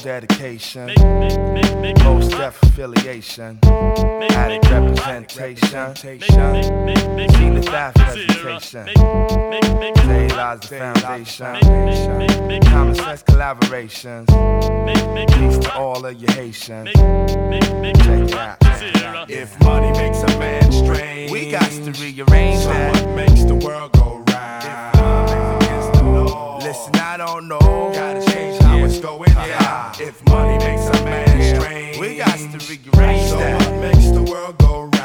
dedication, most deaf affiliation, added representation, Zenith staff presentation, today lies the foundation, common sense collaborations, peace to all of you Haitians. Check it out. If money makes a man strange, we got to rearrange so that. what makes the world go round? Against the law. Listen, I don't know. Gotta change how it's going down. If money makes a man strange, we got to rearrange so that. what makes the world go round?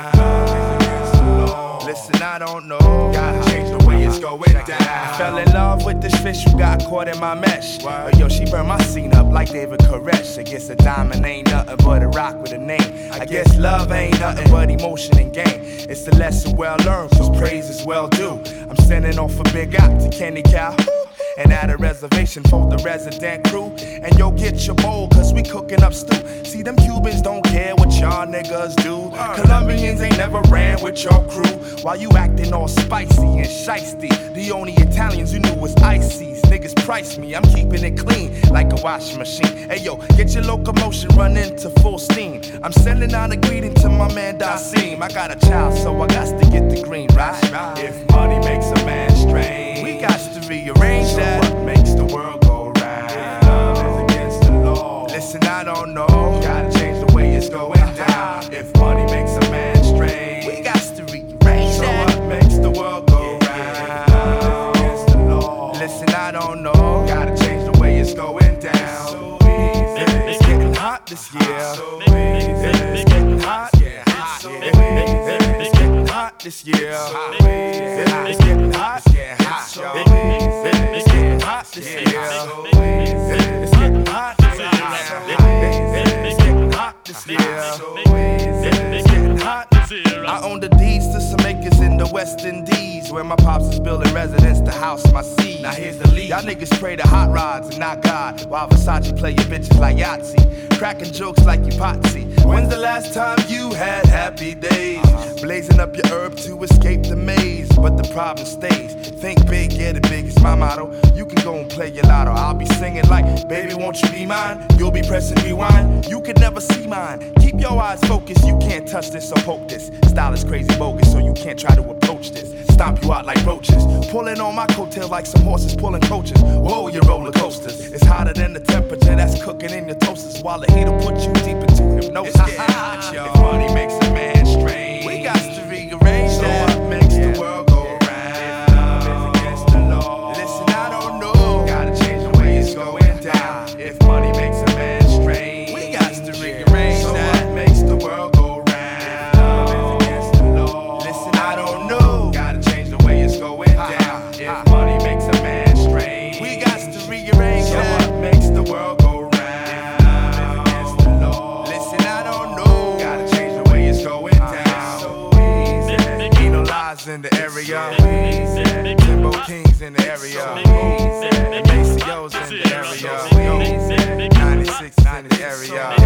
Against the law. Listen, I don't know. Gotta change the way it's going down. I fell in love with this fish who got caught in my mesh. But yo, she burned my scene up like David Koresh. I guess a diamond ain't nothing but a rock with a name. I guess love ain't nothing but emotion and game. It's a lesson well learned, cause praise is well due. I'm sending off a big out to Kenny Cow. And at a reservation for the resident crew. And yo, get your bowl, cause we cooking up stew. See, them Cubans don't care what y'all niggas do. Colombians ain't never ran with your crew. While you acting all spicy and shiesty. The only Italians you knew was ices. Niggas price me, I'm keeping it clean like a washing machine. Hey yo, get your locomotion running to full steam. I'm sending out a greeting to my man Dasim. I got a child, so I got to get the green, right? If money makes a man strange, we got to rearrange that. What makes the world go round? If love is against the law. Listen, I don't know. Gotta change the way it's going down. If money makes a man strange, we got to rearrange so that. what makes the world go round? If love is against the law. Listen, I don't know. Gotta change the way it's going down. So easy. It's getting hot this year. So easy. It's getting hot. It's so easy. It's getting hot this year. So easy. It's getting hot. It's getting hot. It's getting hot this year. It's getting hot this year. It's getting hot this year. It's getting hot. I own the deeds to some acres in the West Indies, where my pops is building residence to house my seed. Now here's the lead. Y'all niggas pray to hot rods and not God, while Versace play your bitches like Yahtzee, cracking jokes like you Potsy. When's the last time you had happy days? Blazing up your herb to escape the maze, but the problem stays. Think big, get it big, it's my motto. You can go and play your lotto. I'll be singing like, baby, won't you be mine? You'll be pressing rewind, you could never see mine. Keep your eyes focused, you can't touch this or poke this. Style is crazy bogus, so you can't try to approach this. Stomp you out like roaches, pulling on my coattails like some horses pulling coaches. Whoa, you roller coasters. It's hotter than the temperature that's cooking in your toasters, while the heat'll put you deep into hypnosis. It's getting hot, yo. If money makes a man strange, we got to rearrange so that. what makes the world go round? If love is against the law. Listen, I don't know. Gotta change the way it's going down. If money makes a man strange, we got to rearrange so that. what makes the world go round? If love is against the law. Listen, I don't know. Gotta change the way it's going down. If money makes a man strange, We got to rearrange so that. what makes the world go round? If love is against the law. Listen, I don't know. Gotta change the way it's going down. So easy. Ain't no lies in the area. Timbo Kings in the area. And Maceo's in the area. 96 in the area.